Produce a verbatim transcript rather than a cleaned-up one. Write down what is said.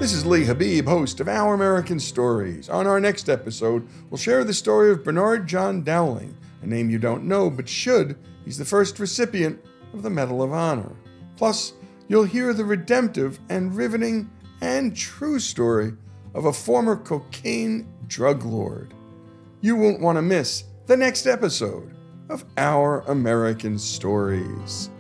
This is Lee Habib, host of Our American Stories. On our next episode, we'll share the story of Bernard John Dowling, a name you don't know but should. He's the first recipient of the Medal of Honor. Plus, you'll hear the redemptive and riveting and true story of a former cocaine drug lord. You won't want to miss the next episode of Our American Stories.